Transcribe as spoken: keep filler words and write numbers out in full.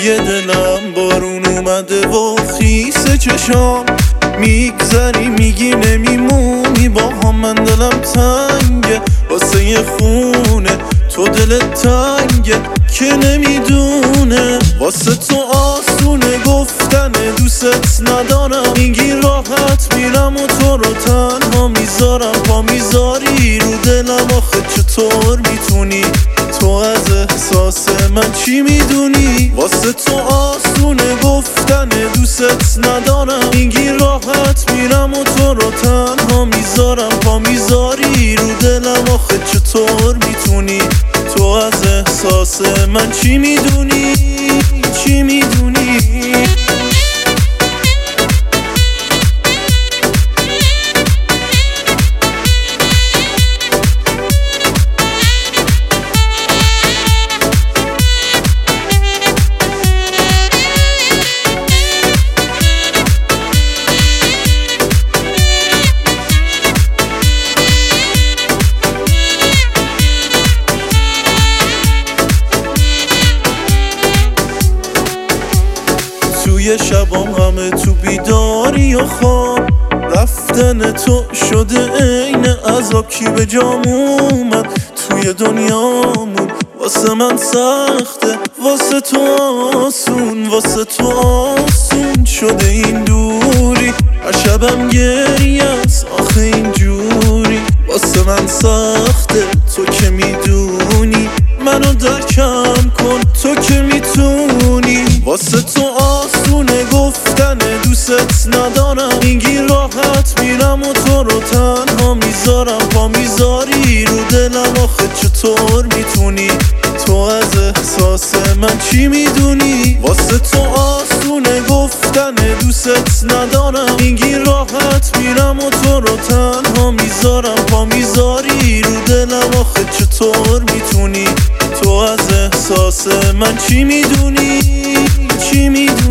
توی دلم بارون اومده و خیس چشام میگذری میگی نمیمونی با هم، من دلم تنگه واسه یه خونه، تو دلت تنگه که نمیدونه. واسه تو آسونه گفتن دوست ندارم، میگی راحت میرم و تو رو تنها میذارم. پا میذاری رو دلم آخه چطور میتونی تو از احساس من چی میدونی؟ واسه تو آسونه گفتن دوست ندارم، میگی راحت میرم و تو رو تنها میذارم. پا میذاری رو دلم آخه چطور میتونی تو از احساس من چی میدونی؟ چی میدونی؟ توی شبام همه تو بیداری و خواب، رفتن تو شده عین عذاب. کی به جام اومد توی دنیامون، واسه من سخته واسه تو آسون. واسه تو آسون شده این دوری، هر شبم گریه است آخه اینجوری. واسه من سخته تو که میدونی، منو درکم کن تو که میتونی. واسه تو آسونه گفتن دوست ندارم، میگی راحت میرم و تو رو تنها میذارم. پا میذاری رو دلم آخه چطور میتونی تو از احساس من چی میدونی؟ واسه تو آسونه گفتن دوست ندارم، میگی راحت میرم و تو رو تنها میذارم. پا میذاری رو دلم آخه چطور میتونی تو از احساس من چی میدونی؟ چی میدونی؟